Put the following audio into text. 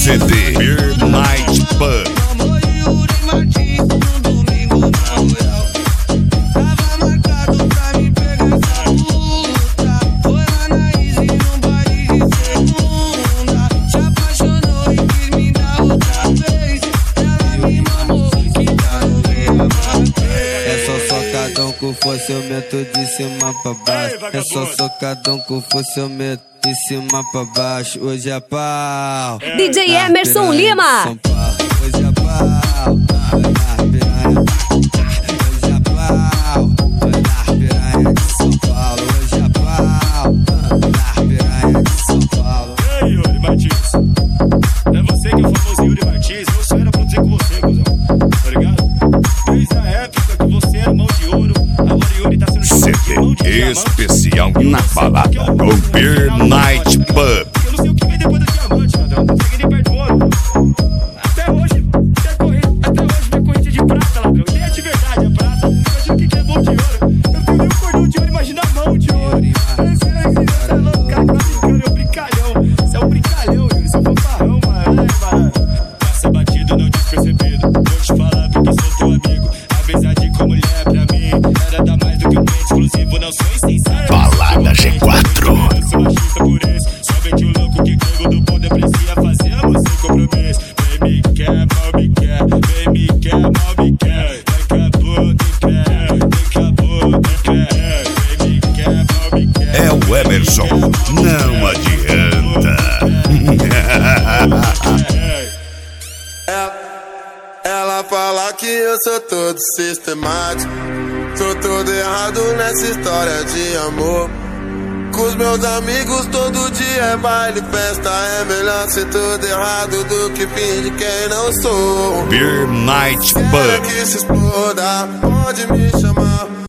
CD Beer Night Pub. Com força eu meto de cima pra baixo. É só socadão com força eu meto de cima pra baixo. Hoje é pau. DJ Emerson Lima. São Paulo. Hoje é pau. Hoje é pau. Piranha de São Paulo. Hoje é pau. Piranha de São Paulo. Ei, Yuri Martins. É você que é o famoso Yuri Martins. Eu só era pra dizer com você, cuzão. Tá ligado? Desde a época que você era mão de ouro, agora o Yuri tá sendo CD especial na balada com Beer Night Pub. Eu não sei o que vem depois do diamante, ladrão. Não cheguei nem perto do ouro. Até hoje minha corrente é de prata, ladrão. Nem é de verdade, é prata. Imagina o que é mão de ouro. Eu tenho nem um cordão de ouro, imagina a mão de ouro. Você é louco, cara, que tá brincando, é um brincalhão. Você é um brincalhão, Yuri, você é um fanfarrão, mano. Ai, mano. Passa batido, não despercebido. Vou te falar porque sou teu amigo. Amizade com mulher pra mim era dar mais do que um pente exclusivo, não sou insensato. Balada G4. Eu sou machista por isso. Só vem o louco que caiu do poder precisa fazer a você compromisso. Vem me quer, mal me quer. Vem me quer, mal me quer. Daqui a pouco quer. Daqui a pouco quer. Vem me quer, mal me quer. É o Emerson, não adianta. Ela fala que eu sou todo sistemático, sou todo errado nessa história de amor. Com os meus amigos todo dia é baile, festa. É melhor ser todo errado do que fingir quem não sou. Beer Night Quero Pub. que se exploda, pode me chamar.